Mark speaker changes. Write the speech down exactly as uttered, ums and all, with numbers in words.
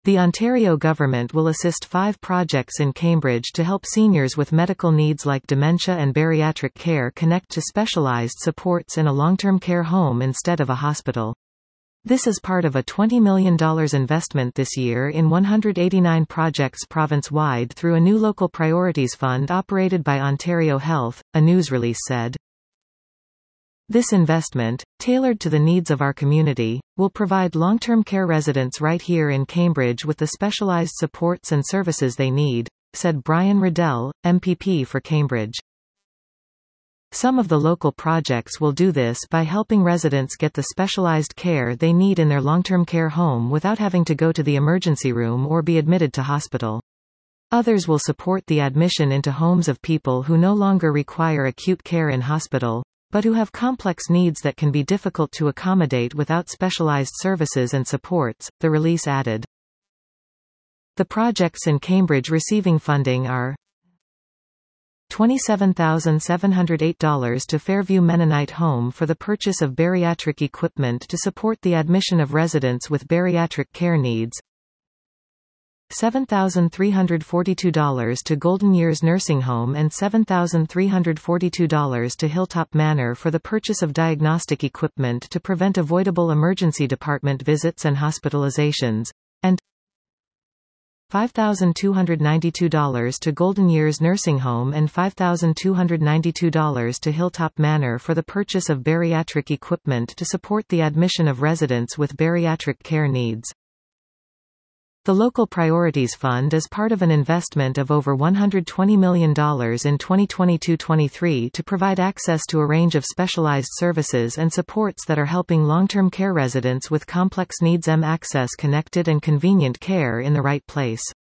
Speaker 1: The Ontario government will assist five projects in Cambridge to help seniors with medical needs like dementia and bariatric care connect to specialised supports in a long-term care home instead of a hospital. This is part of a twenty million dollars investment this year in one hundred eighty-nine projects province-wide through a new local priorities fund operated by Ontario Health, a news release said. This investment, tailored to the needs of our community, will provide long-term care residents right here in Cambridge with the specialised supports and services they need, said Brian Riddell, M P P for Cambridge. Some of the local projects will do this by helping residents get the specialised care they need in their long-term care home without having to go to the emergency room or be admitted to hospital. Others will support the admission into homes of people who no longer require acute care in hospital, but who have complex needs that can be difficult to accommodate without specialised services and supports, the release added. The projects in Cambridge receiving funding are twenty-seven thousand seven hundred eight dollars to Fairview Mennonite Home for the purchase of bariatric equipment to support the admission of residents with bariatric care needs, seven thousand three hundred forty-two dollars to Golden Years Nursing Home and seven thousand three hundred forty-two dollars to Hilltop Manor for the purchase of diagnostic equipment to prevent avoidable emergency department visits and hospitalizations, and five thousand two hundred ninety-two dollars to Golden Years Nursing Home and five thousand two hundred ninety-two dollars to Hilltop Manor for the purchase of bariatric equipment to support the admission of residents with bariatric care needs. The Local Priorities Fund is part of an investment of over one hundred twenty million dollars in twenty twenty-two twenty-three to provide access to a range of specialized services and supports that are helping long-term care residents with complex needs m access connected and convenient care in the right place.